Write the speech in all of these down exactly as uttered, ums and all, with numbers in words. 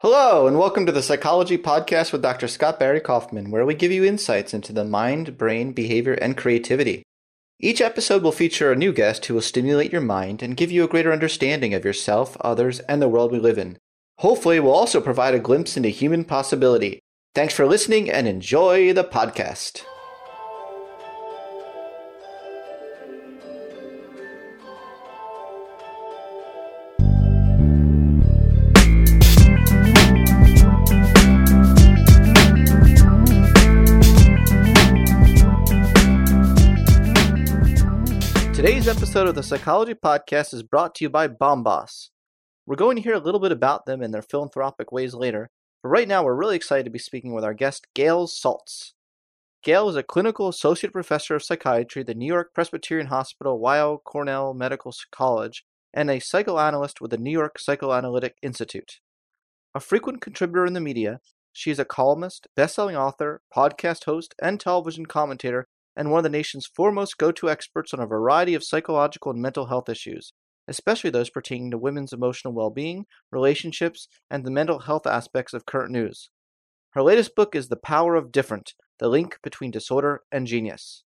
Hello, and welcome to the Psychology Podcast with Doctor Scott Barry Kaufman, where we give you insights into the mind, brain, behavior, and creativity. Each episode will feature a new guest who will stimulate your mind and give you a greater understanding of yourself, others, and the world we live in. Hopefully, we'll also provide a glimpse into human possibility. Thanks for listening and enjoy the podcast. Today's episode of the Psychology Podcast is brought to you by Bombas. We're going to hear a little bit about them and their philanthropic ways later, but right now we're really excited to be speaking with our guest, Gail Saltz. Gail is a clinical associate professor of psychiatry at the New York Presbyterian Hospital Weill Cornell Medical College and a psychoanalyst with the New York Psychoanalytic Institute. A frequent contributor in the media, she is a columnist, best-selling author, podcast host, and television commentator, and one of the nation's foremost go-to experts on a variety of psychological and mental health issues, especially those pertaining to women's emotional well-being, relationships, and the mental health aspects of current news. Her latest book is The Power of Different, The Link Between Disorder and Genius.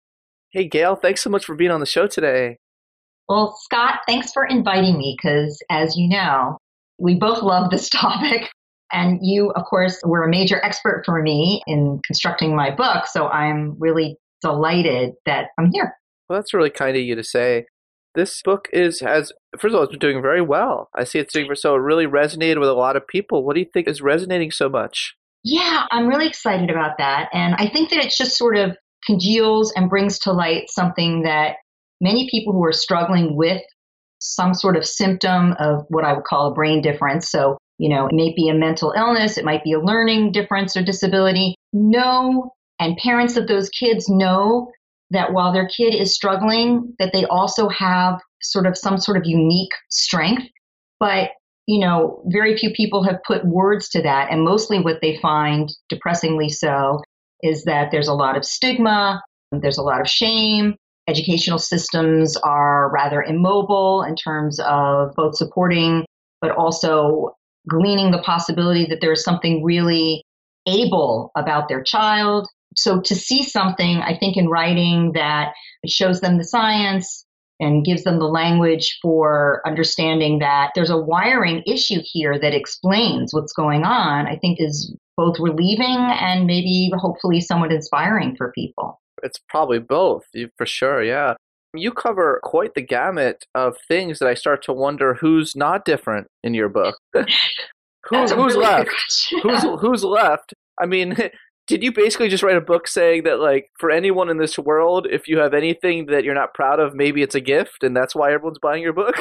Hey, Gail, thanks so much for being on the show today. Well, Scott, thanks for inviting me because, as you know, we both love this topic. And you, of course, were a major expert for me in constructing my book, so I'm really delighted that I'm here. Well, that's really kind of you to say. This book is has first of all, it's been doing very well. I see it's doing so it really resonated with a lot of people. What do you think is resonating so much? Yeah, I'm really excited about that. And I think that it just sort of congeals and brings to light something that many people who are struggling with some sort of symptom of what I would call a brain difference. So, you know, it may be a mental illness, it might be a learning difference or disability. Know, and parents of those kids know that while their kid is struggling, that they also have sort of some sort of unique strength. But, you know, very few people have put words to that. And mostly what they find, depressingly so, is that there's a lot of stigma, there's a lot of shame. Educational systems are rather immobile in terms of both supporting, but also gleaning the possibility that there is something really able about their child. So to see something, I think, in writing that shows them the science and gives them the language for understanding that there's a wiring issue here that explains what's going on, I think is both relieving and maybe hopefully somewhat inspiring for people. It's probably both, for sure, yeah. You cover quite the gamut of things that I start to wonder who's not different in your book. Who, who's really left? who's who's left? I mean, did you basically just write a book saying that, like, for anyone in this world, if you have anything that you're not proud of, maybe it's a gift, and that's why everyone's buying your book?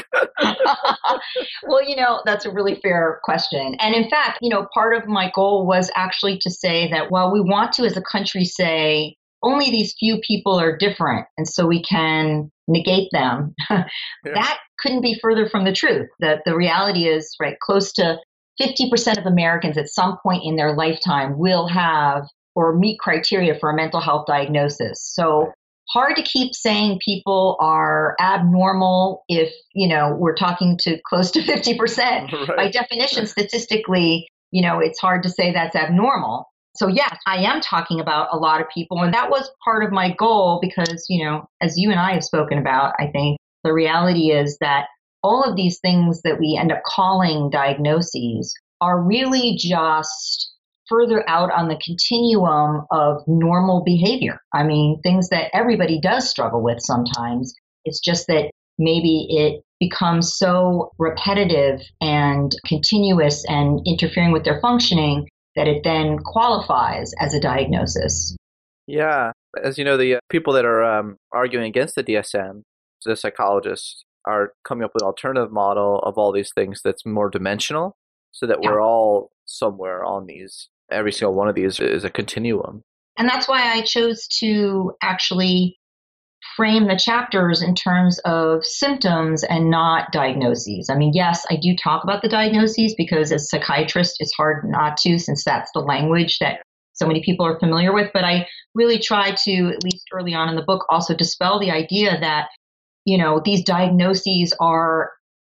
Well, you know, that's a really fair question. And in fact, you know, part of my goal was actually to say that while we want to, as a country, say only these few people are different, and so we can negate them, yeah. That couldn't be further from the truth. That the reality is, right, close to fifty percent of Americans at some point in their lifetime will have or meet criteria for a mental health diagnosis. So hard to keep saying people are abnormal if, you know, we're talking to close to fifty percent. Right. By definition, statistically, you know, it's hard to say that's abnormal. So yes, I am talking about a lot of people. And that was part of my goal because, you know, as you and I have spoken about, I think the reality is that all of these things that we end up calling diagnoses are really just further out on the continuum of normal behavior. I mean, things that everybody does struggle with sometimes. It's just that maybe it becomes so repetitive and continuous and interfering with their functioning that it then qualifies as a diagnosis. Yeah. As you know, the uh, people that are um, arguing against the D S M, the psychologists, are coming up with an alternative model of all these things that's more dimensional so that yeah. we're all somewhere on these. Every single one of these is a continuum. And that's why I chose to actually frame the chapters in terms of symptoms and not diagnoses. I mean, yes, I do talk about the diagnoses because as a psychiatrist, it's hard not to, since that's the language that so many people are familiar with. But I really try to, at least early on in the book, also dispel the idea that, you know, these diagnoses are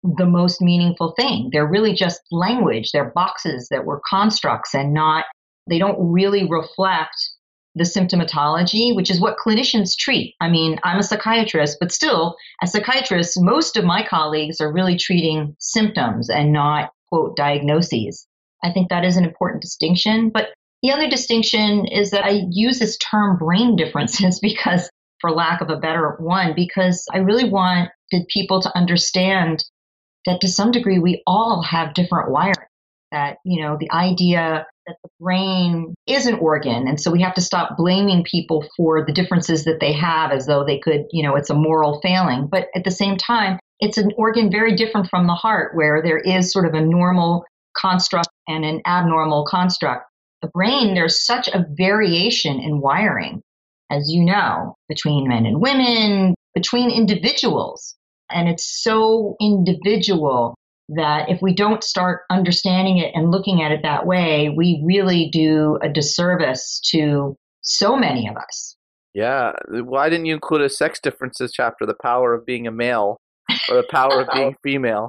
the most meaningful thing. They're really just language. They're boxes that were constructs and not, they don't really reflect the symptomatology, which is what clinicians treat. I mean, I'm a psychiatrist, but still, as psychiatrists, most of my colleagues are really treating symptoms and not, quote, diagnoses. I think that is an important distinction. But the other distinction is that I use this term brain differences because, for lack of a better one, because I really wanted people to understand that to some degree we all have different wiring. That, you know, the idea that the brain is an organ. And so we have to stop blaming people for the differences that they have as though they could, you know, it's a moral failing. But at the same time, it's an organ very different from the heart, where there is sort of a normal construct and an abnormal construct. The brain, there's such a variation in wiring, as you know, between men and women, between individuals. And it's so individual that if we don't start understanding it and looking at it that way, we really do a disservice to so many of us. Yeah. Why didn't you include a sex differences chapter, the power of being a male or the power of being female?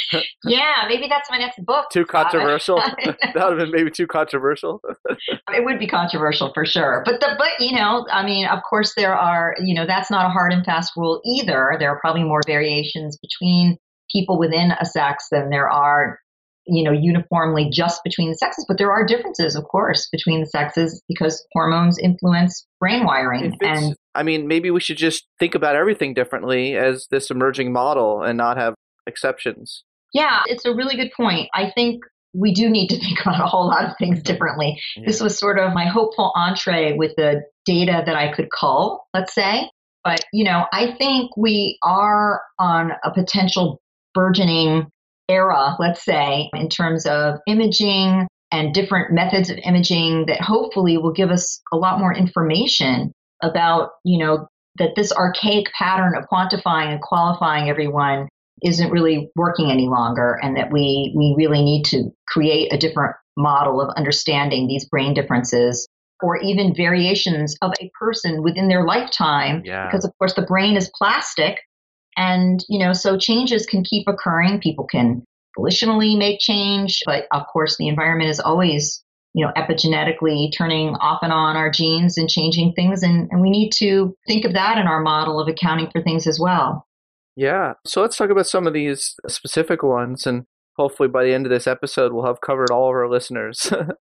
Yeah, maybe that's my next book. Too controversial? That would have been maybe too controversial. It would be controversial for sure. But, the, but you know, I mean, of course there are, you know, that's not a hard and fast rule either. There are probably more variations between people within a sex than there are, you know, uniformly just between the sexes. But there are differences, of course, between the sexes because hormones influence brain wiring. And I mean, maybe we should just think about everything differently as this emerging model and not have exceptions. Yeah, it's a really good point. I think we do need to think about a whole lot of things differently. Yeah. This was sort of my hopeful entree with the data that I could cull, let's say. But, you know, I think we are on a potential burgeoning era, let's say, in terms of imaging and different methods of imaging that hopefully will give us a lot more information about, you know, that this archaic pattern of quantifying and qualifying everyone isn't really working any longer, and that we we really need to create a different model of understanding these brain differences or even variations of a person within their lifetime. Yeah. Because, of course, the brain is plastic. And, you know, so changes can keep occurring. People can volitionally make change. But, of course, the environment is always, you know, epigenetically turning off and on our genes and changing things. And, and we need to think of that in our model of accounting for things as well. Yeah. So let's talk about some of these specific ones. And hopefully by the end of this episode, we'll have covered all of our listeners.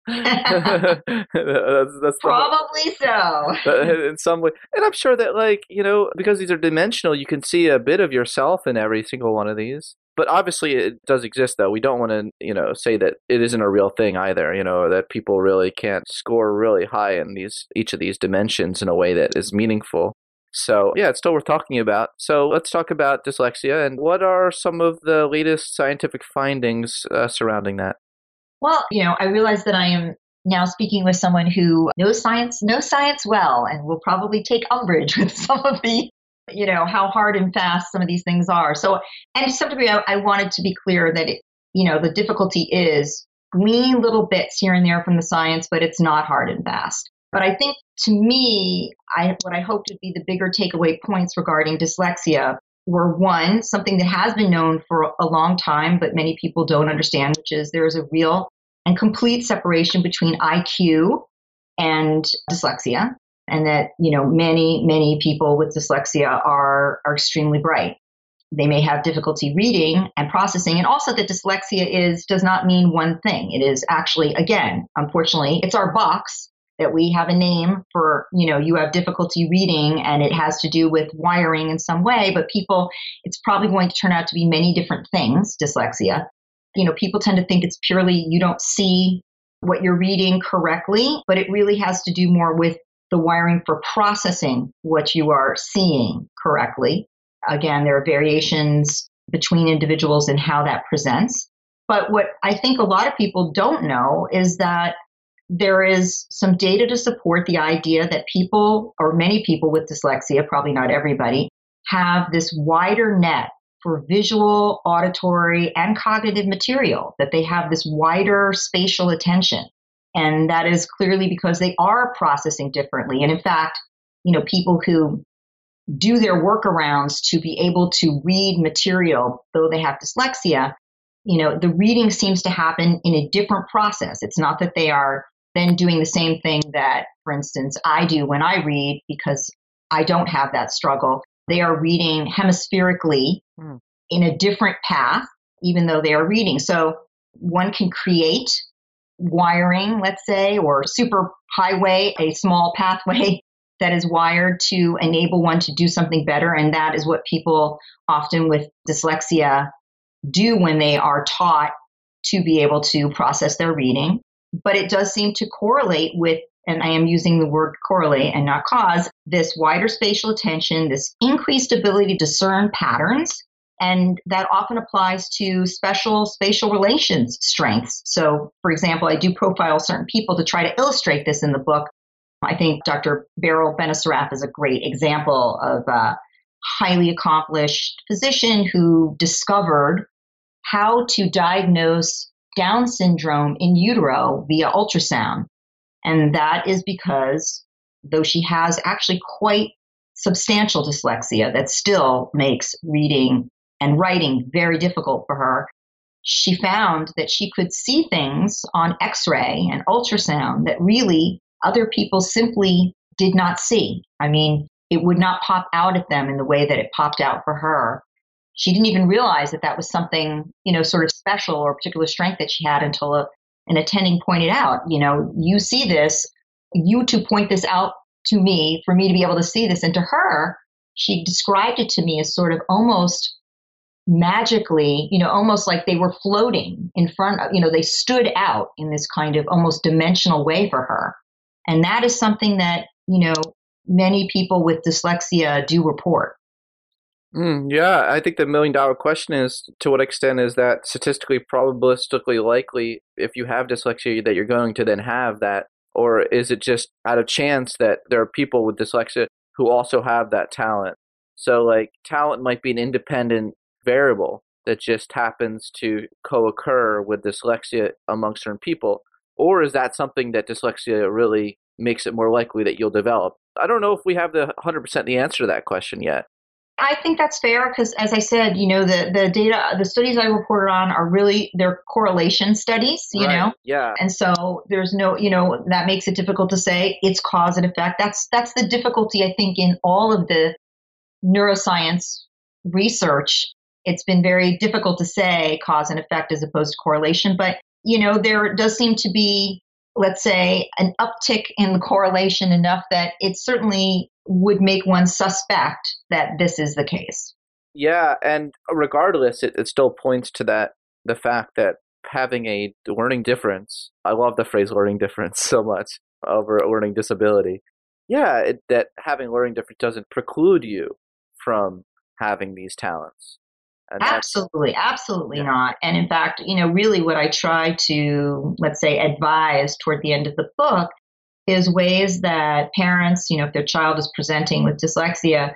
that's, that's Probably the, so. In some way. And I'm sure that, like, you know, because these are dimensional, you can see a bit of yourself in every single one of these. But obviously it does exist, though. We don't want to, you know, say that it isn't a real thing either, you know, or that people really can't score really high in these each of these dimensions in a way that is meaningful. So, yeah, it's still worth talking about. So let's talk about dyslexia, and what are some of the latest scientific findings uh, surrounding that? Well, you know, I realize that I am now speaking with someone who knows science, knows science well, and will probably take umbrage with some of the, you know, how hard and fast some of these things are. So, and to some degree, I, I wanted to be clear that, it, you know, the difficulty is glean little bits here and there from the science, but it's not hard and fast. But I think, to me, I, what I hoped would be the bigger takeaway points regarding dyslexia were, one, something that has been known for a long time, but many people don't understand, which is there is a real and complete separation between I Q and dyslexia, and that, you know, many, many people with dyslexia are, are extremely bright. They may have difficulty reading and processing, and also that dyslexia is does not mean one thing. It is actually, again, unfortunately, it's our box that we have a name for, you know, you have difficulty reading and it has to do with wiring in some way, but people, it's probably going to turn out to be many different things, dyslexia. You know, people tend to think it's purely you don't see what you're reading correctly, but it really has to do more with the wiring for processing what you are seeing correctly. Again, there are variations between individuals in how that presents. But what I think a lot of people don't know is that there is some data to support the idea that people, or many people with dyslexia, probably not everybody, have this wider net for visual, auditory, and cognitive material, that they have this wider spatial attention. And that is clearly because they are processing differently. And in fact, you know, people who do their workarounds to be able to read material, though they have dyslexia, you know, the reading seems to happen in a different process. It's not that they are then doing the same thing that, for instance, I do when I read, because I don't have that struggle. They are reading hemispherically mm. in a different path, even though they are reading. So one can create wiring, let's say, or super highway, a small pathway that is wired to enable one to do something better. And that is what people often with dyslexia do when they are taught to be able to process their reading. But it does seem to correlate with, and I am using the word correlate and not cause, this wider spatial attention, this increased ability to discern patterns. And that often applies to special spatial relations strengths. So, for example, I do profile certain people to try to illustrate this in the book. I think Doctor Beryl Benacerraf is a great example of a highly accomplished physician who discovered how to diagnose Down syndrome in utero via ultrasound. And that is because, though she has actually quite substantial dyslexia that still makes reading and writing very difficult for her, she found that she could see things on X-ray and ultrasound that really other people simply did not see. I mean, it would not pop out at them in the way that it popped out for her. She didn't even realize that that was something, you know, sort of special or particular strength that she had until a, an attending pointed out, you know, you see this, you to point this out to me, for me to be able to see this. And to her, she described it to me as sort of almost magically, you know, almost like they were floating in front of, you know, they stood out in this kind of almost dimensional way for her. And that is something that, you know, many people with dyslexia do report. Mm, yeah, I think the million dollar question is, to what extent is that statistically probabilistically likely if you have dyslexia that you're going to then have that? Or is it just out of chance that there are people with dyslexia who also have that talent? So like talent might be an independent variable that just happens to co-occur with dyslexia among certain people. Or is that something that dyslexia really makes it more likely that you'll develop? I don't know if we have the one hundred percent the answer to that question yet. I think that's fair because, as I said, you know, the, the data, the studies I reported on are really, they're correlation studies, you right. know? Yeah. And so there's no, you know, that makes it difficult to say it's cause and effect. That's, that's the difficulty, I think, in all of the neuroscience research. It's been very difficult to say cause and effect as opposed to correlation. But, you know, there does seem to be, let's say, an uptick in the correlation enough that it certainly would make one suspect that this is the case. Yeah, and regardless, it, it still points to that, the fact that having a learning difference, I love the phrase learning difference so much over a learning disability. Yeah, it, that having learning difference doesn't preclude you from having these talents. And absolutely, absolutely yeah. not. And in fact, you know, really what I try to, let's say, advise toward the end of the book is ways that parents, you know, if their child is presenting with dyslexia,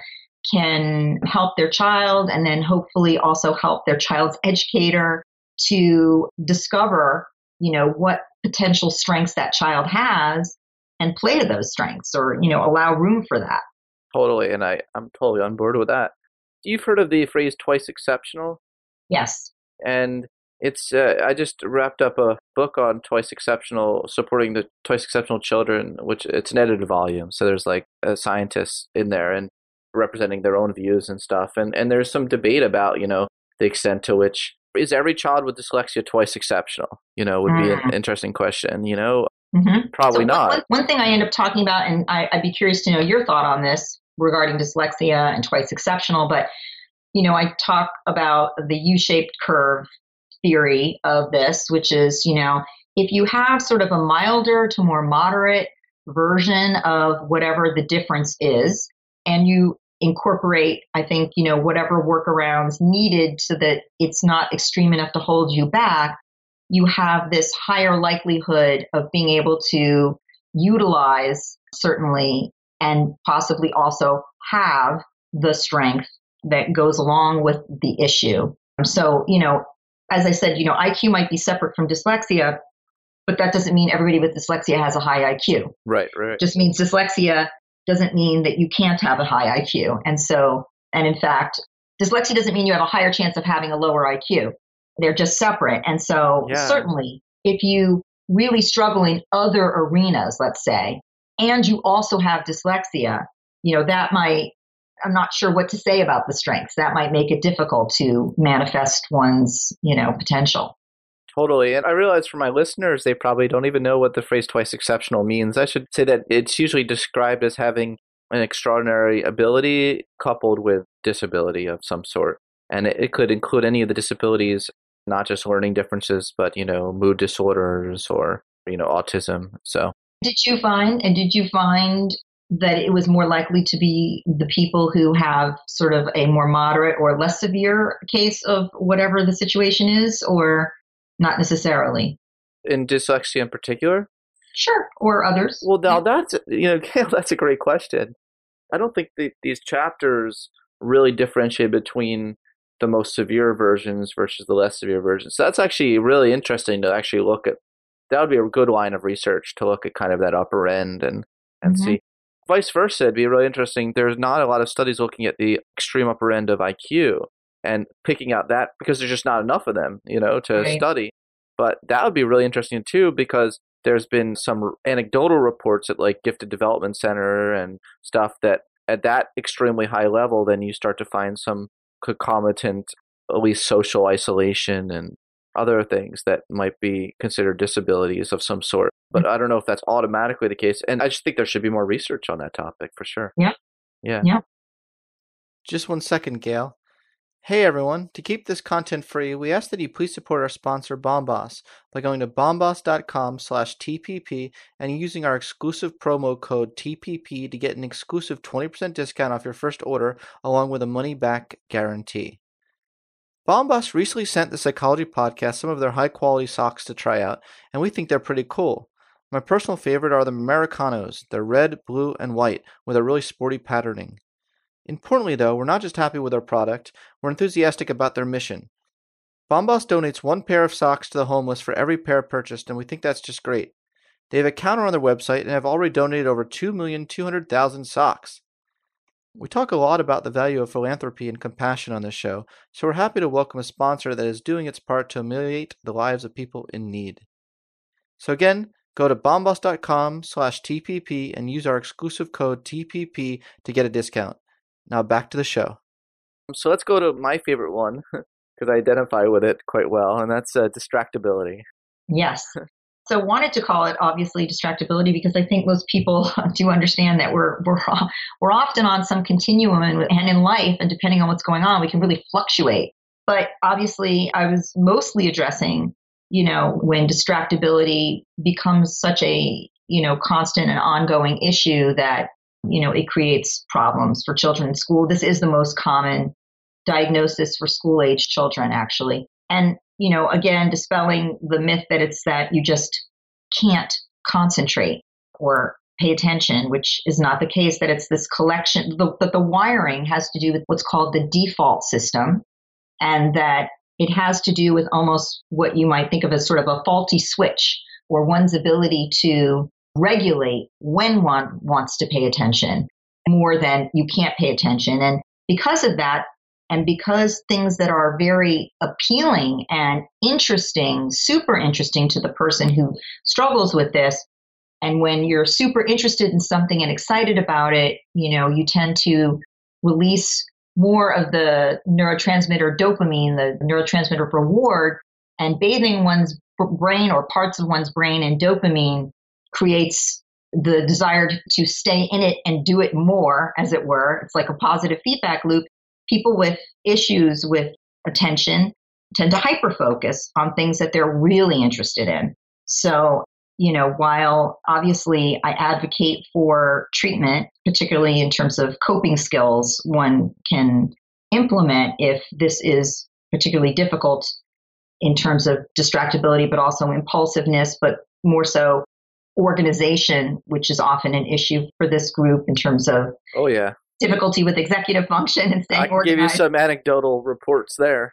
can help their child and then hopefully also help their child's educator to discover, you know, what potential strengths that child has and play to those strengths or, you know, allow room for that. Totally. And I, I'm totally on board with that. You've heard of the phrase twice exceptional? Yes. And it's, uh, I just wrapped up a book on twice exceptional, supporting the twice exceptional children, which it's an edited volume. So there's like a scientist in there and representing their own views and stuff. And, and there's some debate about, you know, the extent to which is every child with dyslexia twice exceptional, you know, would mm. be an interesting question, you know, mm-hmm. probably so not. One, one thing I end up talking about, and I, I'd be curious to know your thought on this regarding dyslexia and twice exceptional, but, you know, I talk about the U-shaped curve theory of this, which is, you know, if you have sort of a milder to more moderate version of whatever the difference is, and you incorporate, I think, you know, whatever workarounds needed so that it's not extreme enough to hold you back, you have this higher likelihood of being able to utilize, certainly, and possibly also have the strength that goes along with the issue. So, you know, as I said, you know, I Q might be separate from dyslexia, but that doesn't mean everybody with dyslexia has a high I Q. Right, right. It just means dyslexia doesn't mean that you can't have a high I Q. And so, and in fact, dyslexia doesn't mean you have a higher chance of having a lower I Q. They're just separate. And so Yeah. certainly if you really struggle in other arenas, let's say, and you also have dyslexia, you know, that might, I'm not sure what to say about the strengths. That might make it difficult to manifest one's, you know, potential. Totally. And I realize for my listeners, they probably don't even know what the phrase twice exceptional means. I should say that it's usually described as having an extraordinary ability coupled with disability of some sort. And it, it could include any of the disabilities, not just learning differences, but, you know, mood disorders or, you know, autism. So did you find, and did you find that it was more likely to be the people who have sort of a more moderate or less severe case of whatever the situation is, or not necessarily? In dyslexia in particular? Sure, or others. Well, now that's, you know, Gail, that's a great question. I don't think the, these chapters really differentiate between the most severe versions versus the less severe versions. So that's actually really interesting to actually look at. That would be a good line of research to look at kind of that upper end and, and mm-hmm. see. Vice versa, it'd be really interesting. There's not a lot of studies looking at the extreme upper end of I Q and picking out that because there's just not enough of them, you know, to right. study. But that would be really interesting too, because there's been some anecdotal reports at like Gifted Development Center and stuff that at that extremely high level, then you start to find some concomitant, at least social isolation and other things that might be considered disabilities of some sort. But I don't know if that's automatically the case. And I just think there should be more research on that topic for sure. Yeah. Yeah. Yeah. Just one second, Gail. Hey everyone, to keep this content free, we ask that you please support our sponsor Bombas by going to bombas.com slash TPP and using our exclusive promo code T P P to get an exclusive twenty percent discount off your first order along with a money-back guarantee. Bombas recently sent the Psychology Podcast some of their high-quality socks to try out, and we think they're pretty cool. My personal favorite are the Americanos. They're red, blue, and white with a really sporty patterning. Importantly, though, we're not just happy with our product, we're enthusiastic about their mission. Bombas donates one pair of socks to the homeless for every pair purchased, and we think that's just great. They have a counter on their website and have already donated over two million two hundred thousand socks. We talk a lot about the value of philanthropy and compassion on this show, so we're happy to welcome a sponsor that is doing its part to ameliorate the lives of people in need. So again, go to bombas.com slash TPP and use our exclusive code T P P to get a discount. Now back to the show. So let's go to my favorite one, because I identify with it quite well, and that's uh, distractibility. Yes. So wanted to call it obviously distractibility because I think most people do understand that we're we're we're often on some continuum and, and in life, and depending on what's going on, we can really fluctuate. But obviously, I was mostly addressing, you know, when distractibility becomes such a, you know, constant and ongoing issue that, you know, it creates problems for children in school. This is the most common diagnosis for school-age children, actually. And, you know, again, dispelling the myth that it's that you just can't concentrate or pay attention, which is not the case, that it's this collection, the, that the wiring has to do with what's called the default system, and that it has to do with almost what you might think of as sort of a faulty switch, or one's ability to regulate when one wants to pay attention more than you can't pay attention. And because of that, and because things that are very appealing and interesting, super interesting to the person who struggles with this, and when you're super interested in something and excited about it, you know, you tend to release more of the neurotransmitter dopamine, the neurotransmitter reward, and bathing one's brain or parts of one's brain in dopamine creates the desire to stay in it and do it more, as it were. It's like a positive feedback loop. People with issues with attention tend to hyperfocus on things that they're really interested in. So, you know, while obviously I advocate for treatment, particularly in terms of coping skills one can implement if this is particularly difficult in terms of distractibility, but also impulsiveness, but more so organization, which is often an issue for this group in terms of oh yeah difficulty with executive function and staying I can organized. Give you some anecdotal reports there.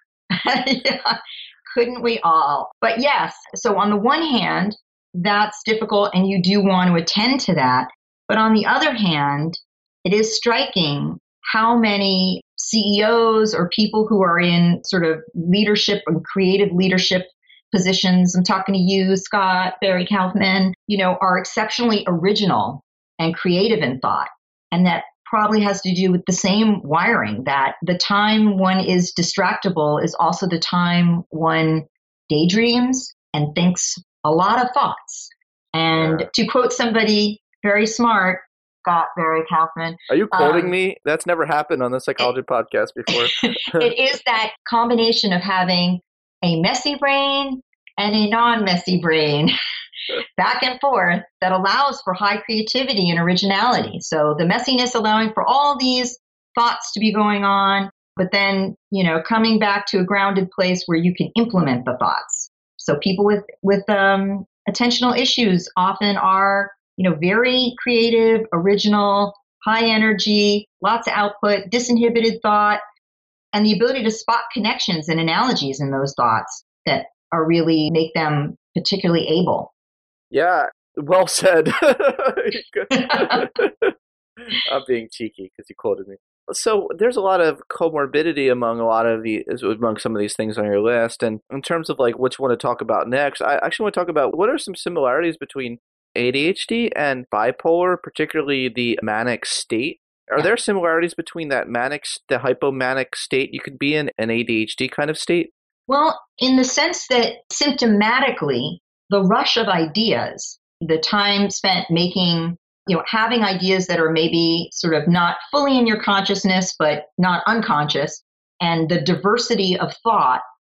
Yeah, couldn't we all? But yes, so on the one hand, that's difficult and you do want to attend to that. But on the other hand, it is striking how many C E Os or people who are in sort of leadership and creative leadership positions, I'm talking to you, Scott, Barry Kaufman, you know, are exceptionally original and creative in thought. And that probably has to do with the same wiring, that the time one is distractible is also the time one daydreams and thinks a lot of thoughts. And yeah. To quote somebody very smart, Scott Barry Kaufman. Are you quoting um, me? That's never happened on the Psychology it, Podcast before. It is that combination of having a messy brain and a non-messy brain back and forth that allows for high creativity and originality. So the messiness allowing for all these thoughts to be going on, but then, you know, coming back to a grounded place where you can implement the thoughts. So people with, with um, attentional issues often are, you know, very creative, original, high energy, lots of output, disinhibited thought, and the ability to spot connections and analogies in those thoughts that are really make them particularly able. Yeah, well said. I'm being cheeky because you quoted me. So there's a lot of comorbidity among a lot of the among some of these things on your list. And in terms of like what you want to talk about next, I actually want to talk about what are some similarities between A D H D and bipolar, particularly the manic state. Are yeah. there similarities between that manic, the hypomanic state you could be in, and A D H D kind of state? Well, in the sense that symptomatically, the rush of ideas, the time spent making, you know, having ideas that are maybe sort of not fully in your consciousness, but not unconscious, and the diversity of thought,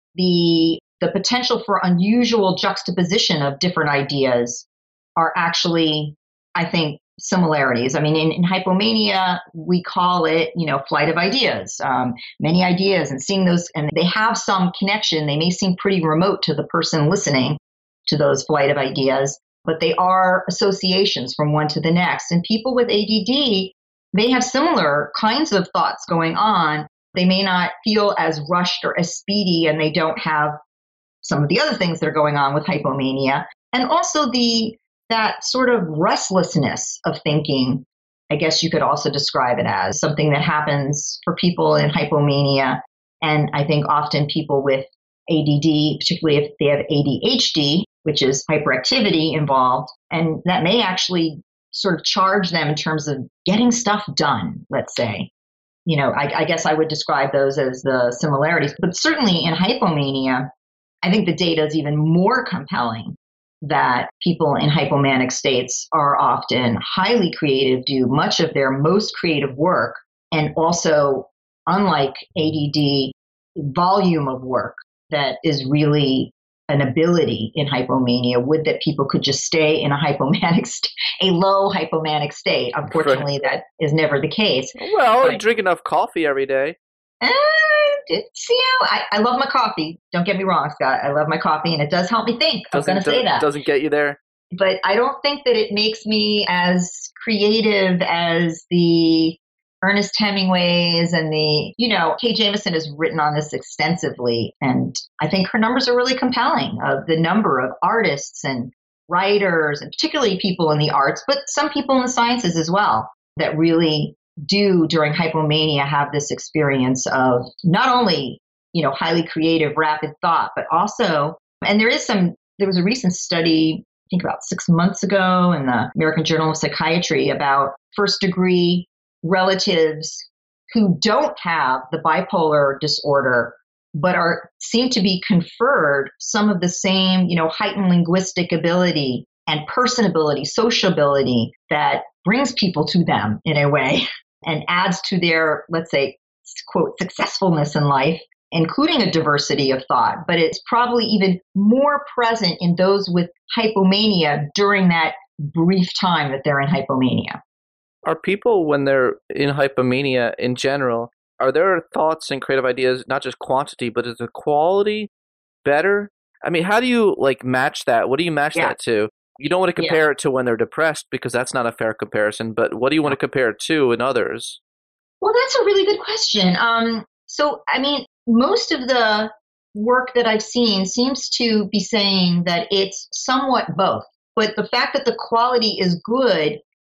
the the potential for unusual juxtaposition of different ideas are actually, I think, similarities. I mean, in, in hypomania, we call it, you know, flight of ideas, um, many ideas, and seeing those, and they have some connection. They may seem pretty remote to the person listening to those flight of ideas, but they are associations from one to the next. And people with A D D, they have similar kinds of thoughts going on. They may not feel as rushed or as speedy, and they don't have some of the other things that are going on with hypomania. And also the that sort of restlessness of thinking, I guess you could also describe it as something that happens for people in hypomania. And I think often people with A D D, particularly if they have A D H D, which is hyperactivity involved, and that may actually sort of charge them in terms of getting stuff done, let's say. You know, I, I guess I would describe those as the similarities. But certainly in hypomania, I think the data is even more compelling that people in hypomanic states are often highly creative, do much of their most creative work, and also, unlike A D D, volume of work that is really an ability in hypomania. Would that people could just stay in a hypomanic, st- a low hypomanic state. Unfortunately, right. That is never the case. Well, but, you drink enough coffee every day. Uh, it's, you know, I, I love my coffee. Don't get me wrong, Scott. I love my coffee, and it does help me think. I was going to say that. Doesn't get you there. But I don't think that it makes me as creative as the Ernest Hemingways and the, you know, Kay Jamison has written on this extensively. And I think her numbers are really compelling of the number of artists and writers, and particularly people in the arts, but some people in the sciences as well, that really do during hypomania have this experience of not only, you know, highly creative, rapid thought, but also, and there is some, there was a recent study, I think about six months ago in the American Journal of Psychiatry about first degree relatives who don't have the bipolar disorder, but are seem to be conferred some of the same, you know, heightened linguistic ability and personability, sociability that brings people to them in a way and adds to their, let's say, quote, successfulness in life, including a diversity of thought. But it's probably even more present in those with hypomania during that brief time that they're in hypomania. Are people, when they're in hypomania in general, are there thoughts and creative ideas, not just quantity, but is the quality better? I mean, how do you like match that? What do you match yeah. that to? You don't want to compare yeah. it to when they're depressed because that's not a fair comparison, but what do you want to compare it to in others? Well, that's a really good question. Um, so, I mean, most of the work that I've seen seems to be saying that it's somewhat both, but the fact that the quality is good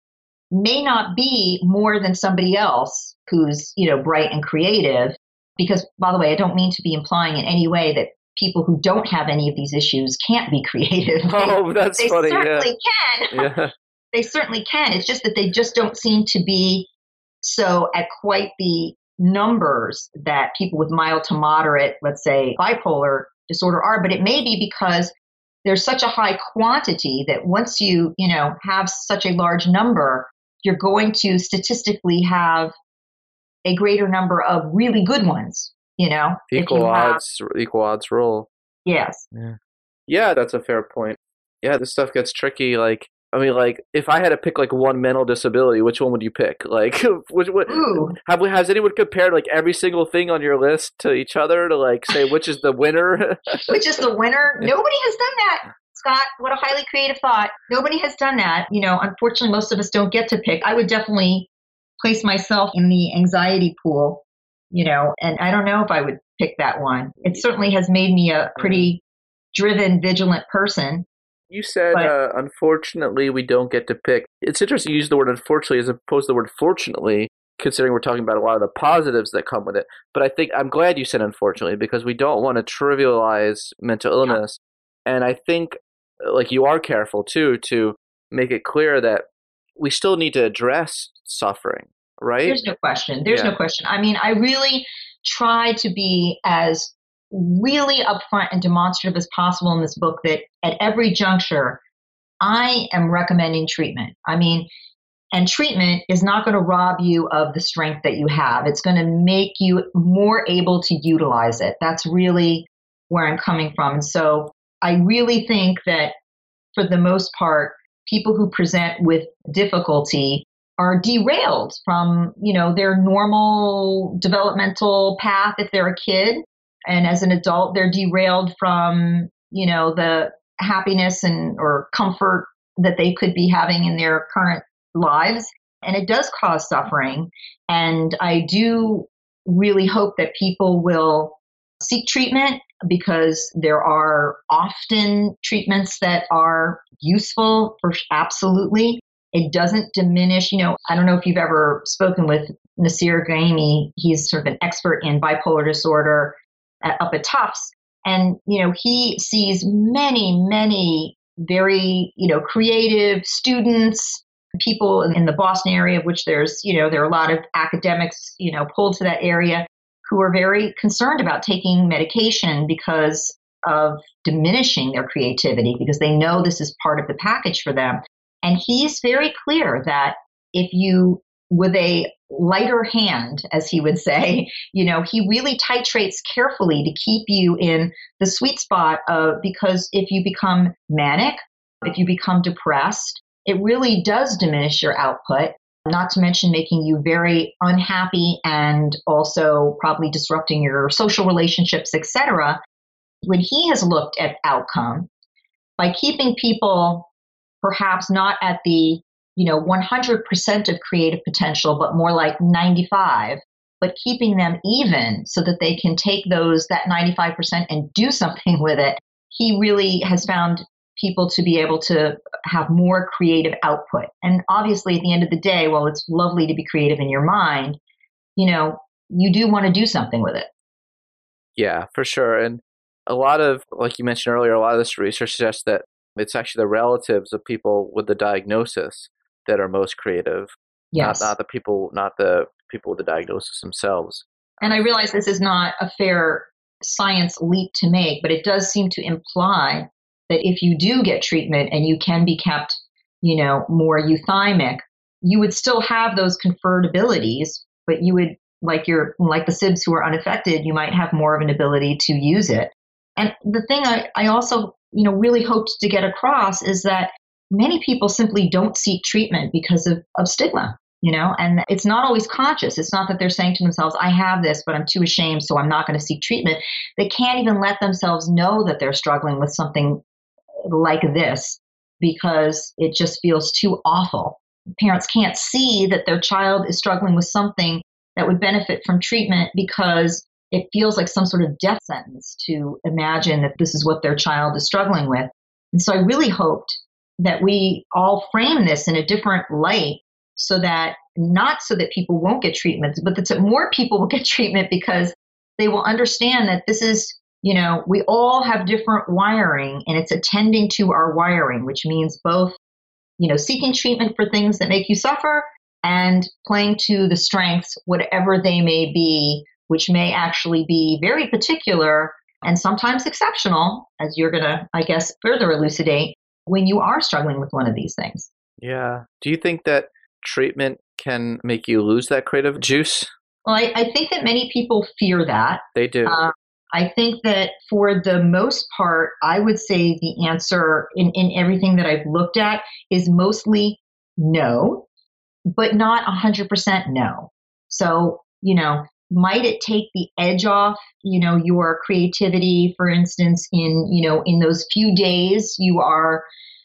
may not be more than somebody else who's, you know, bright and creative. Because, by the way, I don't mean to be implying in any way that people who don't have any of these issues can't be creative. Oh, they, that's they funny. certainly yeah. can. Yeah. They certainly can. It's just that they just don't seem to be so at quite the numbers that people with mild to moderate, let's say, bipolar disorder are. But it may be because there's such a high quantity that once you, you know, have such a large number, you're going to statistically have a greater number of really good ones, you know. Equal odds, have, equal odds rule. Yes. Yeah. Yeah, that's a fair point. Yeah, this stuff gets tricky. Like, I mean, like, if I had to pick like one mental disability, which one would you pick? Like, which what have has anyone compared like every single thing on your list to each other to like say which is the winner? Which is the winner? Nobody has done that. Scott, what a highly creative thought. Nobody has done that. You know, unfortunately, most of us don't get to pick. I would definitely place myself in the anxiety pool, you know, and I don't know if I would pick that one. It certainly has made me a pretty driven, vigilant person. You said, but, uh, unfortunately, we don't get to pick. It's interesting you use the word unfortunately as opposed to the word fortunately, considering we're talking about a lot of the positives that come with it. But I think I'm glad you said unfortunately, because we don't want to trivialize mental illness. Yeah. And I think, like, you are careful, too, to make it clear that we still need to address suffering, right? There's no question. There's yeah. no question. I mean, I really try to be as really upfront and demonstrative as possible in this book that at every juncture, I am recommending treatment. I mean, and treatment is not going to rob you of the strength that you have. It's going to make you more able to utilize it. That's really where I'm coming from. And so I really think that for the most part, people who present with difficulty are derailed from, you know, their normal developmental path if they're a kid. And as an adult, they're derailed from, you know, the happiness and or comfort that they could be having in their current lives. And it does cause suffering. And I do really hope that people will seek treatment because there are often treatments that are useful for absolutely. It doesn't diminish, you know, I don't know if you've ever spoken with Nasir Gaimi. He's sort of an expert in bipolar disorder at, up at Tufts. And, you know, he sees many, many very, you know, creative students, people in, in the Boston area, of which there's, you know, there are a lot of academics, you know, pulled to that area who are very concerned about taking medication because of diminishing their creativity, because they know this is part of the package for them. And he's very clear that if you, with a lighter hand, as he would say, you know, he really titrates carefully to keep you in the sweet spot of, because if you become manic, if you become depressed, it really does diminish your output, not to mention making you very unhappy and also probably disrupting your social relationships, et cetera. When he has looked at outcome, by keeping people perhaps not at the, you know, one hundred percent of creative potential, but more like ninety-five, but keeping them even so that they can take those, that ninety-five percent and do something with it, he really has found people to be able to have more creative output. And obviously at the end of the day, while it's lovely to be creative in your mind, you know, you do want to do something with it. Yeah, for sure. And a lot of, like you mentioned earlier, a lot of this research suggests that it's actually the relatives of people with the diagnosis that are most creative. Yes. Not, not the people, not the people with the diagnosis themselves. And I realize this is not a fair science leap to make, but it does seem to imply that if you do get treatment and you can be kept, you know, more euthymic, you would still have those conferred abilities, but you would, like your, like the S I Bs who are unaffected, you might have more of an ability to use it. And the thing I, I also, you know, really hoped to get across is that many people simply don't seek treatment because of, of stigma, you know, and it's not always conscious. It's not that they're saying to themselves, I have this, but I'm too ashamed, so I'm not going to seek treatment. They can't even let themselves know that they're struggling with something like this because it just feels too awful. Parents can't see that their child is struggling with something that would benefit from treatment because it feels like some sort of death sentence to imagine that this is what their child is struggling with. And so I really hoped that we all frame this in a different light so that not so that people won't get treatment, but that more people will get treatment because they will understand that this is, you know, we all have different wiring and it's attending to our wiring, which means both, you know, seeking treatment for things that make you suffer and playing to the strengths, whatever they may be, which may actually be very particular and sometimes exceptional, as you're going to, I guess, further elucidate when you are struggling with one of these things. Yeah. Do you think that treatment can make you lose that creative juice? Well, I, I think that many people fear that. They do. Uh, I think that for the most part, I would say the answer in, in everything that I've looked at is mostly no, but not one hundred percent no. So, you know, might it take the edge off, you know, your creativity, for instance, in, you know, in those few days you are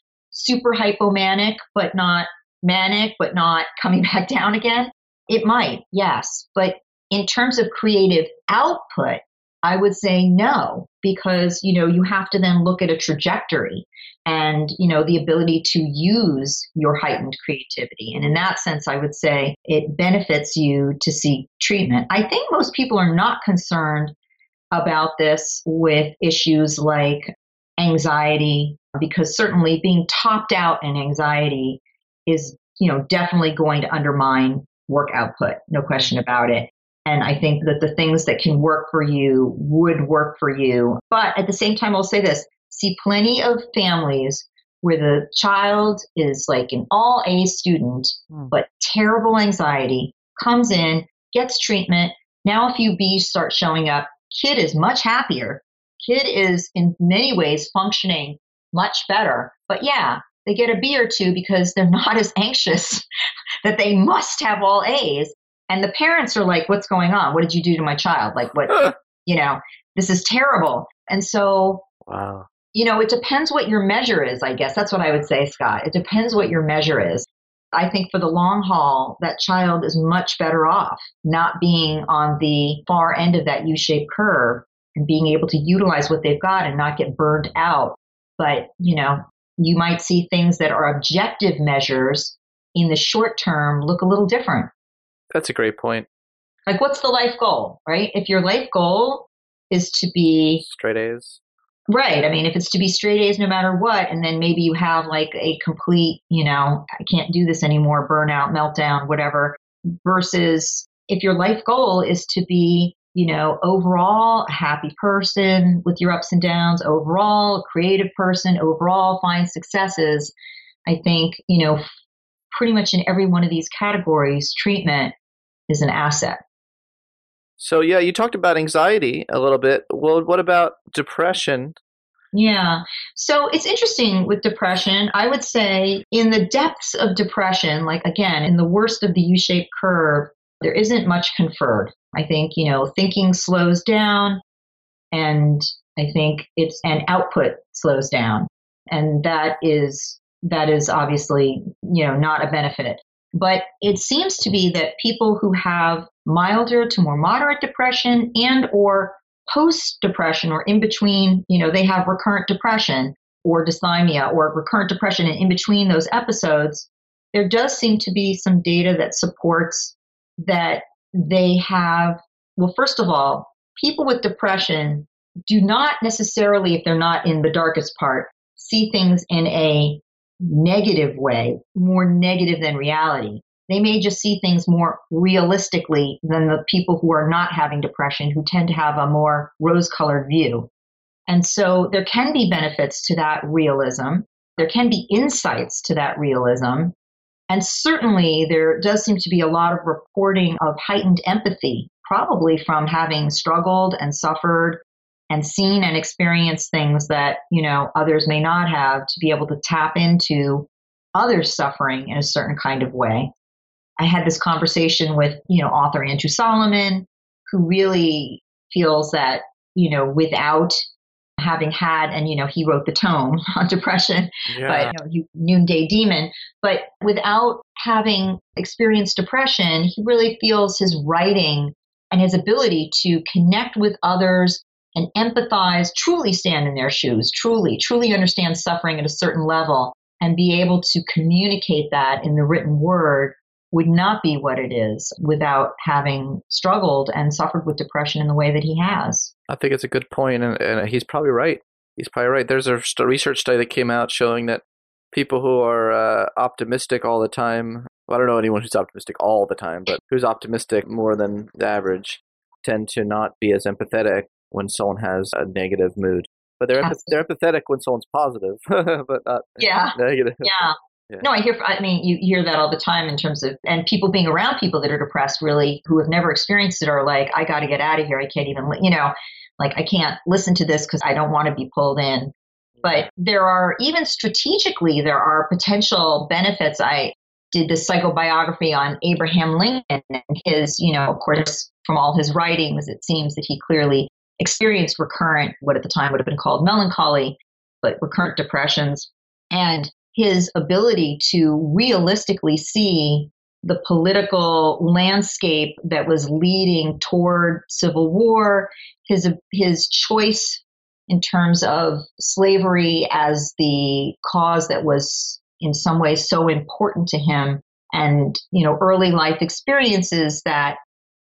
super hypomanic, but not manic, but not coming back down again? It might, yes. But in terms of creative output, I would say no, because, you know, you have to then look at a trajectory and, you know, the ability to use your heightened creativity. And in that sense, I would say it benefits you to seek treatment. I think most people are not concerned about this with issues like anxiety, because certainly being topped out in anxiety is, you know, definitely going to undermine work output, no question about it. And I think that the things that can work for you would work for you. But at the same time, I'll say this, see plenty of families where the child is like an all A student, mm. but terrible anxiety, comes in, gets treatment. Now a few B's start showing up. Kid is much happier. Kid is in many ways functioning much better. But yeah, they get a B or two because they're not as anxious that they must have all A's. And the parents are like, what's going on? What did you do to my child? Like, what, you know, this is terrible. And so, wow. you know, it depends what your measure is, I guess. That's what I would say, Scott. It depends what your measure is. I think for the long haul, that child is much better off not being on the far end of that U-shaped curve and being able to utilize what they've got and not get burned out. But, you know, you might see things that are objective measures in the short term look a little different. That's a great point. Like, what's the life goal, right? If your life goal is to be straight A's. Right. I mean, if it's to be straight A's no matter what, and then maybe you have like a complete, you know, I can't do this anymore, burnout, meltdown, whatever, versus if your life goal is to be, you know, overall a happy person with your ups and downs, overall a creative person, overall find successes, I think, you know, pretty much in every one of these categories, treatment is an asset. So, yeah, you talked about anxiety a little bit. Well, what about depression? Yeah. So it's interesting with depression. I would say in the depths of depression, like, again, in the worst of the U-shaped curve, there isn't much conferred. I think, you know, thinking slows down, and I think it's, and output slows down. And that is, that is obviously, you know, not a benefit. But it seems to be that people who have milder to more moderate depression and or post-depression or in between, you know, they have recurrent depression or dysthymia or recurrent depression, and in between those episodes, there does seem to be some data that supports that they have, well, first of all, people with depression do not necessarily, if they're not in the darkest part, see things in a negative way, more negative than reality. They may just see things more realistically than the people who are not having depression, who tend to have a more rose-colored view. And so there can be benefits to that realism. There can be insights to that realism. And certainly there does seem to be a lot of reporting of heightened empathy, probably from having struggled and suffered and seen and experienced things that, you know, others may not have, to be able to tap into others' suffering in a certain kind of way. I had this conversation with, you know, author Andrew Solomon, who really feels that, you know, without having had, and, you know, he wrote the tome on depression, yeah. but, you know, you, Noonday Demon, but without having experienced depression, he really feels his writing and his ability to connect with others and empathize, truly stand in their shoes, truly, truly understand suffering at a certain level, and be able to communicate that in the written word would not be what it is without having struggled and suffered with depression in the way that he has. I think it's a good point, and, and he's probably right. He's probably right. There's a st- research study that came out showing that people who are uh, optimistic all the time, well, I don't know anyone who's optimistic all the time, but who's optimistic more than the average, tend to not be as empathetic when someone has a negative mood. But they're empath- they're empathetic when someone's positive, but not yeah. negative. Yeah. Yeah. No, I hear, I mean, you hear that all the time in terms of, and people being around people that are depressed really, who have never experienced it, are like, I got to get out of here. I can't even, you know, like I can't listen to this because I don't want to be pulled in. But there are, even strategically, there are potential benefits. I did this psychobiography on Abraham Lincoln and his, you know, of course, from all his writings, it seems that he clearly experienced recurrent, what at the time would have been called melancholy, but recurrent depressions. And his ability to realistically see the political landscape that was leading toward civil war, his his choice in terms of slavery as the cause that was in some ways so important to him, and you know early life experiences that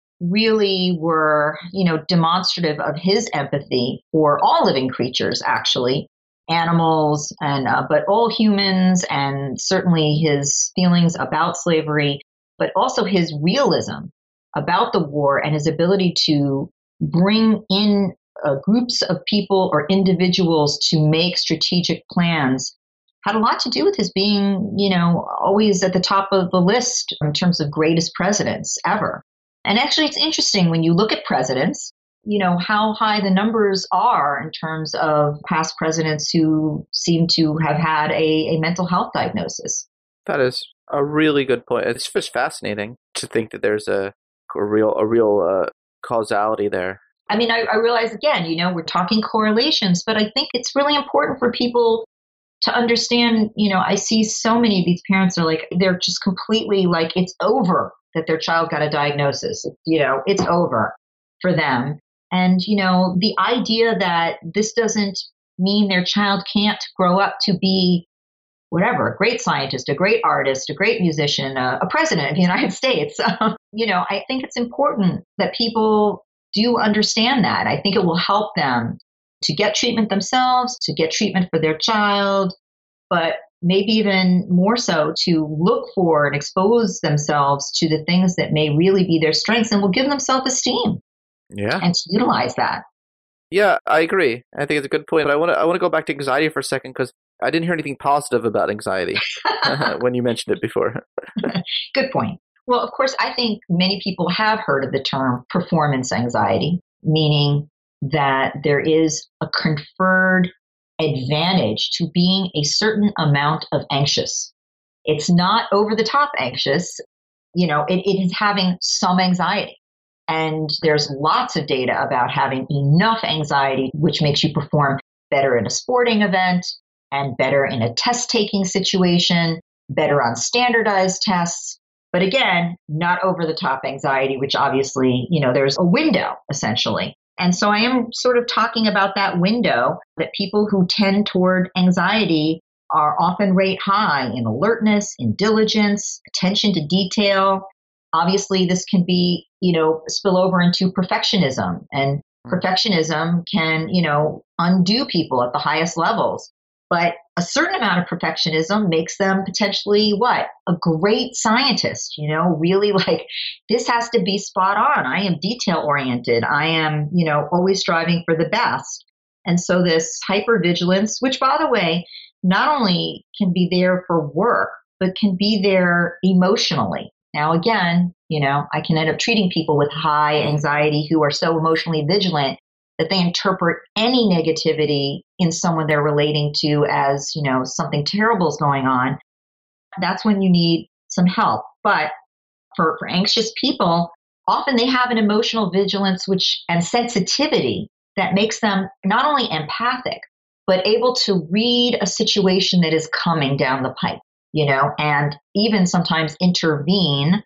really were you know demonstrative of his empathy for all living creatures, actually. Animals and uh, but all humans, and certainly his feelings about slavery, but also his realism about the war and his ability to bring in uh, groups of people or individuals to make strategic plans had a lot to do with his being, you know, always at the top of the list in terms of greatest presidents ever. And actually, it's interesting when you look at presidents, you know, how high the numbers are in terms of past presidents who seem to have had a, a mental health diagnosis. That is a really good point. It's just fascinating to think that there's a, a real a real uh, causality there. I mean, I, I realize, again, you know, we're talking correlations, but I think it's really important for people to understand, you know, I see so many of these parents are like, they're just completely like, it's over that their child got a diagnosis. You know, it's over for them. And, you know, the idea that this doesn't mean their child can't grow up to be whatever, a great scientist, a great artist, a great musician, a, a president of the United States. you know, I think it's important that people do understand that. I think it will help them to get treatment themselves, to get treatment for their child, but maybe even more so to look for and expose themselves to the things that may really be their strengths and will give them self-esteem. Yeah. And to utilize that. Yeah, I agree. I think it's a good point. But I want to I want to go back to anxiety for a second, because I didn't hear anything positive about anxiety when you mentioned it before. Good point. Well, of course, I think many people have heard of the term performance anxiety, meaning that there is a conferred advantage to being a certain amount of anxious. It's not over the top anxious. You know, it, it is having some anxiety. And there's lots of data about having enough anxiety, which makes you perform better in a sporting event and better in a test-taking situation, better on standardized tests. But again, not over the top anxiety, which obviously, you know, there's a window essentially. And so I am sort of talking about that window that people who tend toward anxiety are often rate high in alertness, in diligence, attention to detail. Obviously, this can be, you know, spill over into perfectionism, and perfectionism can, you know, undo people at the highest levels. But a certain amount of perfectionism makes them potentially what? A great scientist, you know, really like this has to be spot on. I am detail oriented. I am, you know, always striving for the best. And so this hypervigilance, which by the way, not only can be there for work, but can be there emotionally. Now, again, you know, I can end up treating people with high anxiety who are so emotionally vigilant that they interpret any negativity in someone they're relating to as, you know, something terrible is going on. That's when you need some help. But for, for anxious people, often they have an emotional vigilance which and sensitivity that makes them not only empathic, but able to read a situation that is coming down the pipe, you know, and even sometimes intervene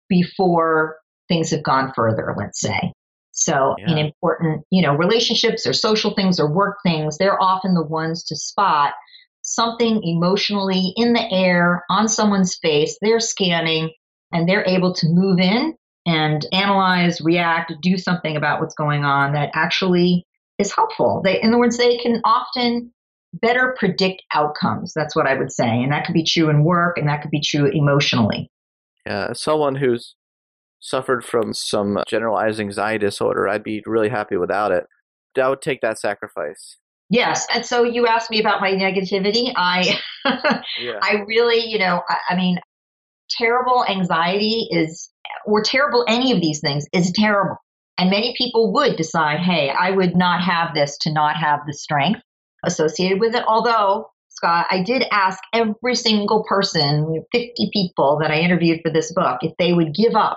before things have gone further, let's say. So yeah. In important, you know, relationships or social things or work things, they're often the ones to spot something emotionally in the air on someone's face. They're scanning and they're able to move in and analyze, react, do something about what's going on that actually is helpful. They, in other words, they can often better predict outcomes. That's what I would say. And that could be true in work, and that could be true emotionally. Yeah, as someone who's suffered from some generalized anxiety disorder, I'd be really happy without it. I would take that sacrifice. Yes. And so you asked me about my negativity. I, yeah. I really, you know, I, I mean, terrible anxiety is, or terrible any of these things is terrible. And many people would decide, hey, I would not have this to not have the strength associated with it. Although, Scott, I did ask every single person, fifty people that I interviewed for this book, if they would give up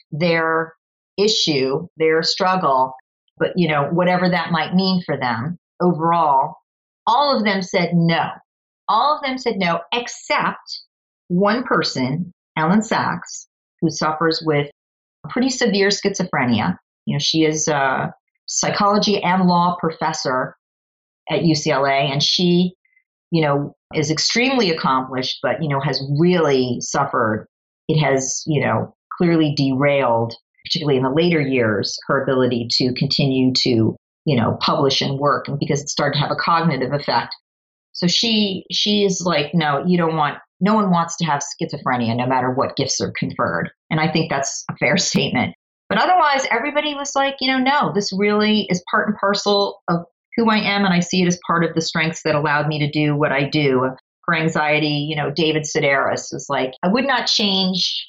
their issue, their struggle, but, you know, whatever that might mean for them overall. All of them said no. All of them said no, except one person, Ellen Sachs, who suffers with pretty severe schizophrenia. You know, she is a psychology and law professor at U C L A, and she, you know, is extremely accomplished, but, you know, has really suffered. It has, you know, clearly derailed, particularly in the later years, her ability to continue to, you know, publish and work, and because it started to have a cognitive effect. So she, she is like, no, you don't want, no one wants to have schizophrenia, no matter what gifts are conferred. And I think that's a fair statement. But otherwise, everybody was like, you know, no, this really is part and parcel of who I am. And I see it as part of the strengths that allowed me to do what I do. For anxiety, you know, David Sedaris was like, I would not change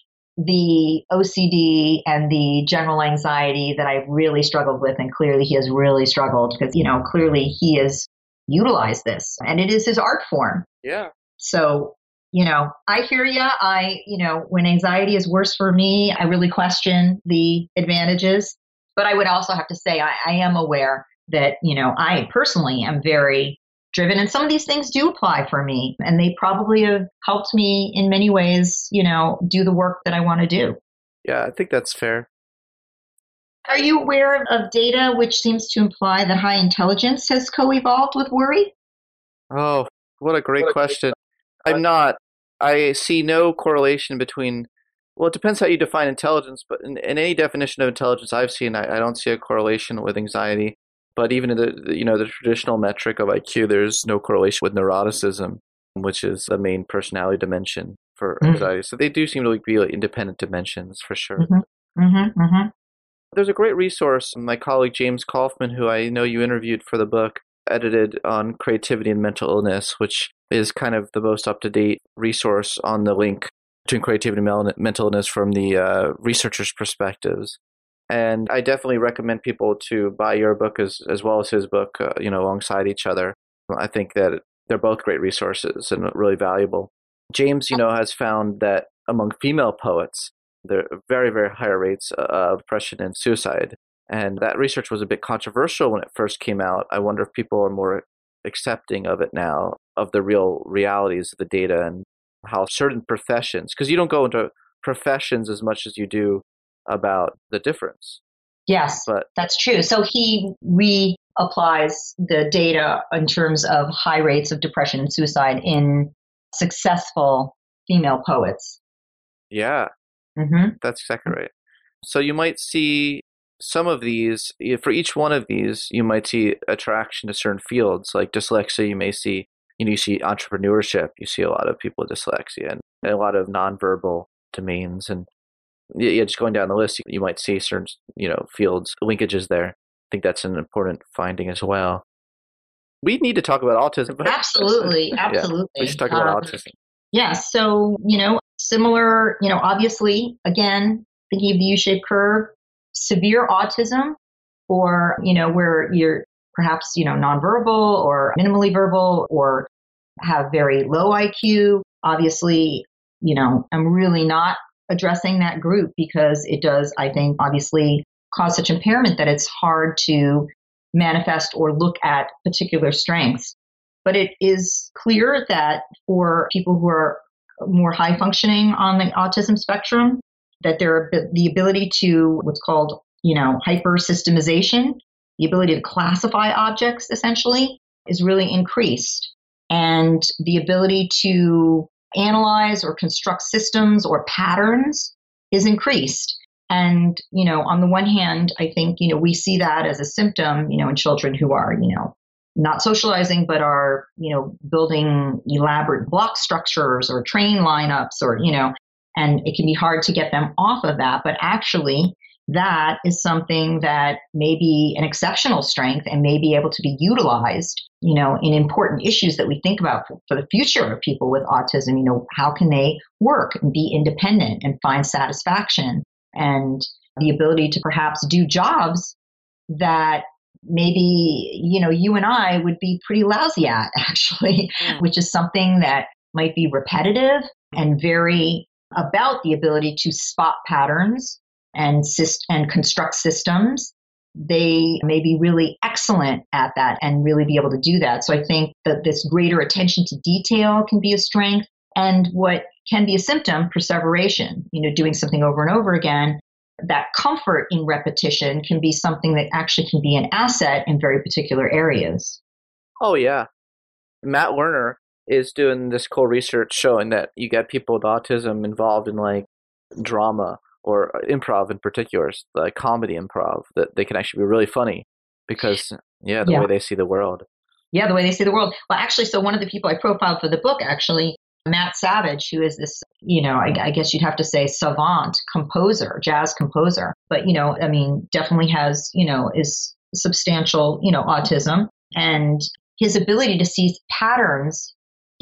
the O C D and the general anxiety that I've really struggled with. And clearly he has really struggled because, you know, clearly he has utilized this, and it is his art form. Yeah. So, you know, I hear you. I, you know, when anxiety is worse for me, I really question the advantages. But I would also have to say, I, I am aware that, you know, I personally am very driven, and some of these things do apply for me, and they probably have helped me in many ways, you know, do the work that I want to do. Yeah, I think that's fair. Are you aware of data which seems to imply that high intelligence has co-evolved with worry? Oh, what a great what a question. Great I'm not. I see no correlation between, well, it depends how you define intelligence, but in, in any definition of intelligence I've seen, I, I don't see a correlation with anxiety. But even in the, you know, the traditional metric of I Q, there's no correlation with neuroticism, which is the main personality dimension for mm-hmm. anxiety. So they do seem to be like independent dimensions for sure. Mm-hmm. Mm-hmm. Mm-hmm. There's a great resource my colleague James Kaufman, who I know you interviewed for the book, edited on creativity and mental illness, which is kind of the most up-to-date resource on the link between creativity and mental illness from the uh, researchers' perspectives. And I definitely recommend people to buy your book as as well as his book, uh, you know, alongside each other. I think that they're both great resources and really valuable. James, you know, has found that among female poets, there are very, very higher rates of depression and suicide. And that research was a bit controversial when it first came out. I wonder if people are more accepting of it now, of the real realities of the data and how certain professions, because you don't go into professions as much as you do about the difference. Yes, but that's true. So he reapplies the data in terms of high rates of depression and suicide in successful female poets. Yeah, mm-hmm. That's exactly right. So you might see some of these, for each one of these, you might see attraction to certain fields. Like dyslexia, you may see, you know, you see entrepreneurship, you see a lot of people with dyslexia and, and a lot of nonverbal domains. And yeah, just going down the list, you might see certain, you know, fields, linkages there. I think that's an important finding as well. We need to talk about autism. But absolutely, absolutely. Yeah, we should talk about um, autism. Yeah, so, you know, similar, you know, obviously, again, thinking of the U-shaped curve, severe autism, or, you know, where you're perhaps, you know, nonverbal or minimally verbal or have very low I Q. Obviously, you know, I'm really not addressing that group because it does, I think, obviously cause such impairment that it's hard to manifest or look at particular strengths. But it is clear that for people who are more high functioning on the autism spectrum, that there the ability to what's called, you know, hyper systemization, the ability to classify objects essentially is really increased. And the ability to analyze or construct systems or patterns is increased. And, you know, on the one hand, I think, you know, we see that as a symptom, you know, in children who are, you know, not socializing, but are, you know, building elaborate block structures or train lineups or, you know, and it can be hard to get them off of that. But actually, that is something that may be an exceptional strength and may be able to be utilized, you know, in important issues that we think about for, for the future of people with autism. You know, how can they work and be independent and find satisfaction, and the ability to perhaps do jobs that maybe, you know, you and I would be pretty lousy at, actually, yeah. which is something that might be repetitive and very about the ability to spot patterns and syst- and construct systems. They may be really excellent at that and really be able to do that. So I think that this greater attention to detail can be a strength, and what can be a symptom, perseveration, you know, doing something over and over again. That comfort in repetition can be something that actually can be an asset in very particular areas. Oh, yeah. Matt Lerner is doing this cool research showing that you get people with autism involved in like drama or improv in particular, like comedy improv, that they can actually be really funny because, yeah, the yeah. way they see the world. Yeah, the way they see the world. Well, actually, so one of the people I profiled for the book, actually, Matt Savage, who is this, you know, I, I guess you'd have to say savant composer, jazz composer. But, you know, I mean, definitely has, you know, is substantial, you know, autism. And his ability to see patterns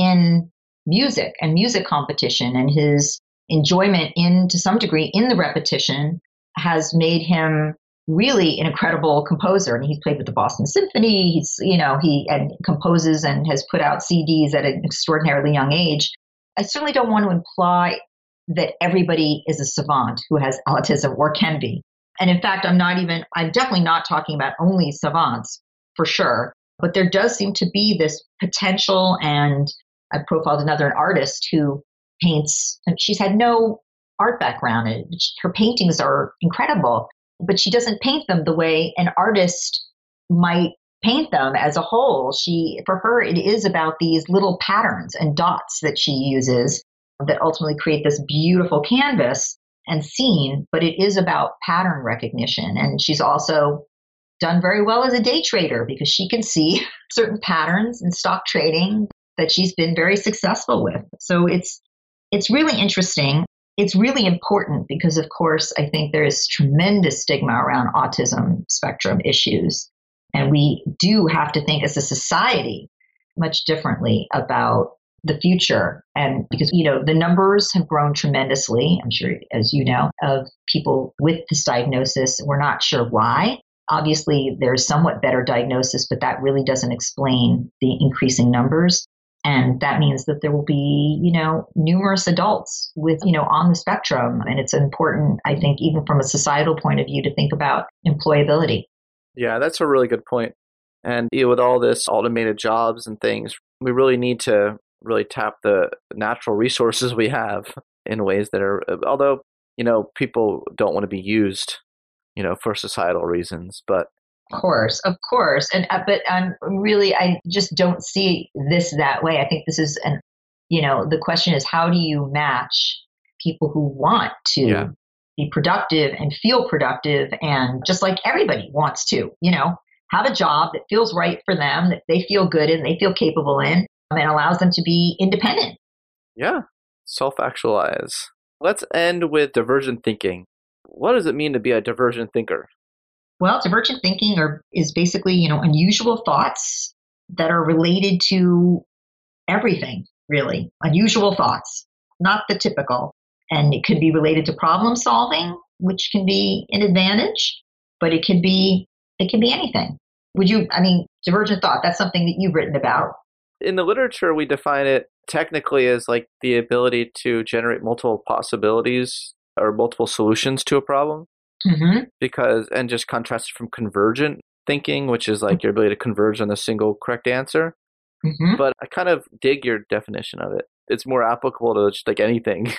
in music and music competition and his enjoyment in, to some degree, in the repetition has made him really an incredible composer. I mean, he's played with the Boston Symphony. He's, you know, he and composes and has put out C Ds at an extraordinarily young age. I certainly don't want to imply that everybody is a savant who has autism or can be. And in fact, I'm not even, I'm definitely not talking about only savants for sure. But there does seem to be this potential, and I profiled another an artist who paints, and she's had no art background. And her paintings are incredible, but she doesn't paint them the way an artist might paint them as a whole. She, for her, it is about these little patterns and dots that she uses that ultimately create this beautiful canvas and scene, but it is about pattern recognition. And she's also done very well as a day trader because she can see certain patterns in stock trading that she's been very successful with. So it's it's really interesting. It's really important because, of course, I think there is tremendous stigma around autism spectrum issues. And we do have to think as a society much differently about the future. And because, you know, the numbers have grown tremendously, I'm sure, as you know, of people with this diagnosis. We're not sure why. Obviously, there's somewhat better diagnosis, but that really doesn't explain the increasing numbers. And that means that there will be, you know, numerous adults with, you know, on the spectrum. And it's important, I think, even from a societal point of view, to think about employability. Yeah, that's a really good point. And you know, with all this automated jobs and things, we really need to really tap the natural resources we have in ways that are, although, you know, people don't want to be used, you know, for societal reasons, but Of course, of course. And, uh, but um, really, I just don't see this that way. I think this is an, you know, the question is, how do you match people who want to yeah. be productive and feel productive, and just like everybody wants to, you know, have a job that feels right for them, that they feel good in, they feel capable in, and allows them to be independent. Yeah, self-actualize. Let's end with divergent thinking. What does it mean to be a divergent thinker? Well, divergent thinking are, is basically, you know, unusual thoughts that are related to everything, really. Unusual thoughts, not the typical. And it could be related to problem solving, which can be an advantage, but it could be, it can be anything. Would you, I mean, divergent thought, that's something that you've written about. In the literature, we define it technically as like the ability to generate multiple possibilities or multiple solutions to a problem. Mm-hmm. Because, and just contrasted from convergent thinking, which is like your ability to converge on a single correct answer. Mm-hmm. But I kind of dig your definition of it. It's more applicable to just like anything.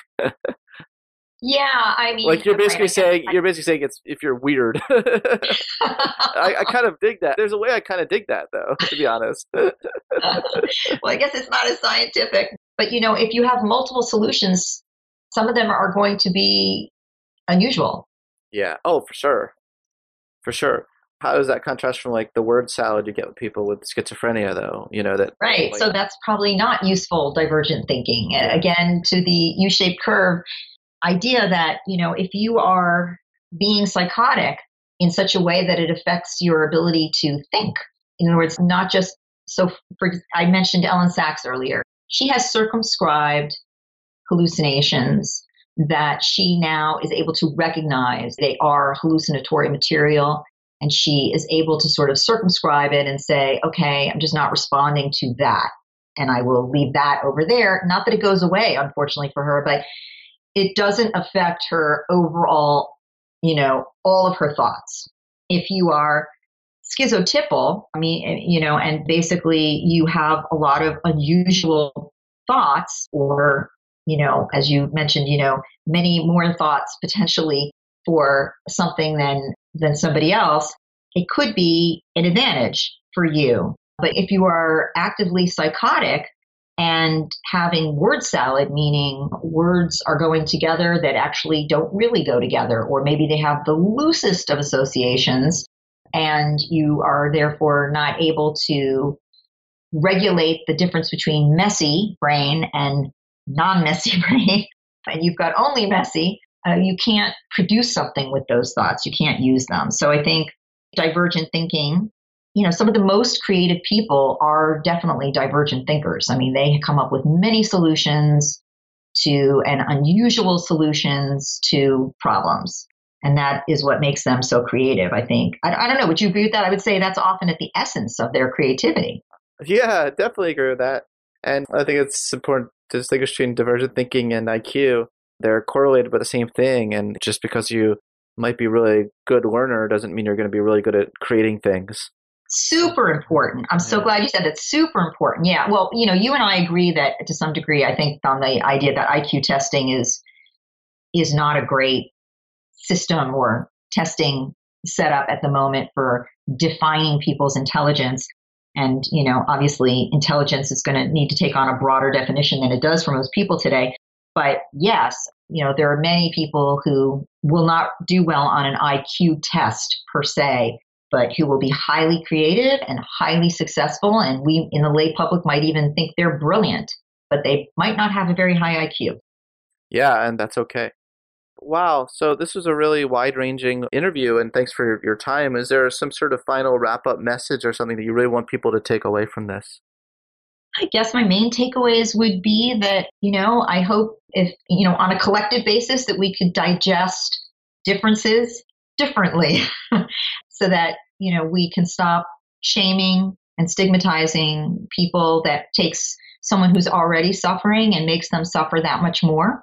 Yeah, I mean, like you're basically right, saying, I, you're basically saying it's if you're weird. I, I kind of dig that. There's a way I kind of dig that, though, to be honest. Well, I guess it's not as scientific, but you know, if you have multiple solutions, some of them are going to be unusual. Yeah. Oh, for sure. For sure. How does that contrast from like the word salad you get with people with schizophrenia, though? You know that. Right. Like, so that's probably not useful divergent thinking. Again, to the U-shaped curve idea that, you know, if you are being psychotic in such a way that it affects your ability to think, in other words, not just, so for, I mentioned Ellen Sachs earlier. She has circumscribed hallucinations that she now is able to recognize they are hallucinatory material. And she is able to sort of circumscribe it and say, okay, I'm just not responding to that. And I will leave that over there. Not that it goes away, unfortunately for her, but it doesn't affect her overall, you know, all of her thoughts. If you are schizotypal, I mean, you know, and basically you have a lot of unusual thoughts, or, you know, as you mentioned, you know, many more thoughts potentially for something than than somebody else, it could be an advantage for you. But if you are actively psychotic and having word salad, meaning words are going together that actually don't really go together, or maybe they have the loosest of associations, and you are therefore not able to regulate the difference between messy brain and non-messy brain, and you've got only messy, Uh, you can't produce something with those thoughts. You can't use them. So I think divergent thinking, you know, some of the most creative people are definitely divergent thinkers. I mean, they come up with many solutions to and unusual solutions to problems. And that is what makes them so creative, I think. I, I don't know. Would you agree with that? I would say that's often at the essence of their creativity. Yeah, I definitely agree with that. And I think it's important to distinguish between divergent thinking and I Q. They're correlated with the same thing. And just because you might be a really good learner doesn't mean you're going to be really good at creating things. Super important. I'm so glad you said that's super important. Yeah. Well, you know, you and I agree that to some degree, I think on the idea that I Q testing is is not a great system or testing setup at the moment for defining people's intelligence. And, you know, obviously intelligence is going to need to take on a broader definition than it does for most people today. But yes, you know, there are many people who will not do well on an I Q test per se, but who will be highly creative and highly successful. And we in the lay public might even think they're brilliant, but they might not have a very high I Q. Yeah, and that's okay. Wow. So this was a really wide-ranging interview, and thanks for your, your time. Is there some sort of final wrap-up message or something that you really want people to take away from this? I guess my main takeaways would be that, you know, I hope if, you know, on a collective basis that we could digest differences differently so that, you know, we can stop shaming and stigmatizing people that takes someone who's already suffering and makes them suffer that much more.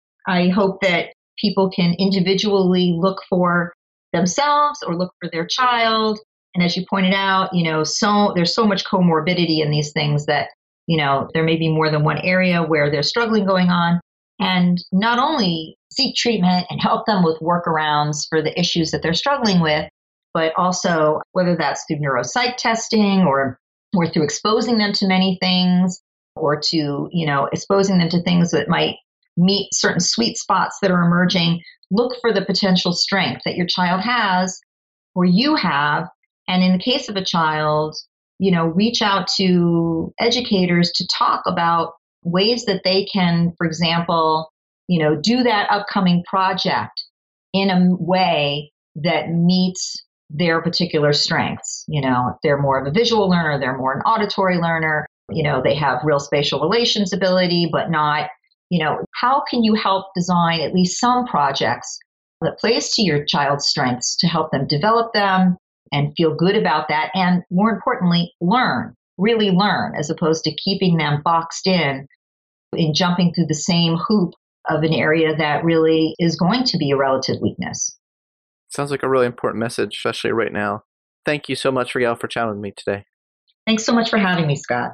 I hope that people can individually look for themselves or look for their child. And as you pointed out, you know, so there's so much comorbidity in these things that, you know, there may be more than one area where there's struggling going on. And not only seek treatment and help them with workarounds for the issues that they're struggling with, but also whether that's through neuropsych testing or, or through exposing them to many things, or to, you know, exposing them to things that might meet certain sweet spots that are emerging. Look for the potential strength that your child has or you have. And in the case of a child, you know, reach out to educators to talk about ways that they can, for example, you know, do that upcoming project in a way that meets their particular strengths. You know, if they're more of a visual learner, they're more an auditory learner, you know, they have real spatial relations ability, but not, you know, how can you help design at least some projects that plays to your child's strengths to help them develop them and feel good about that. And more importantly, learn, really learn, as opposed to keeping them boxed in, in jumping through the same hoop of an area that really is going to be a relative weakness. Sounds like a really important message, especially right now. Thank you so much, Riel, for chatting with me today. Thanks so much for having me, Scott.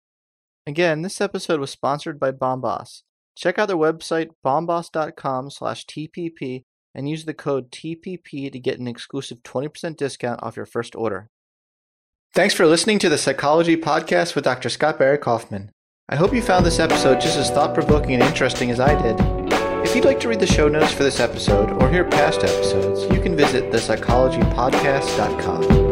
Again, this episode was sponsored by Bombas. Check out their website, bombas.com slash TPP, and use the code T P P to get an exclusive twenty percent discount off your first order. Thanks for listening to the Psychology Podcast with Doctor Scott Barry Kaufman. I hope you found this episode just as thought-provoking and interesting as I did. If you'd like to read the show notes for this episode or hear past episodes, you can visit the psychology podcast dot com.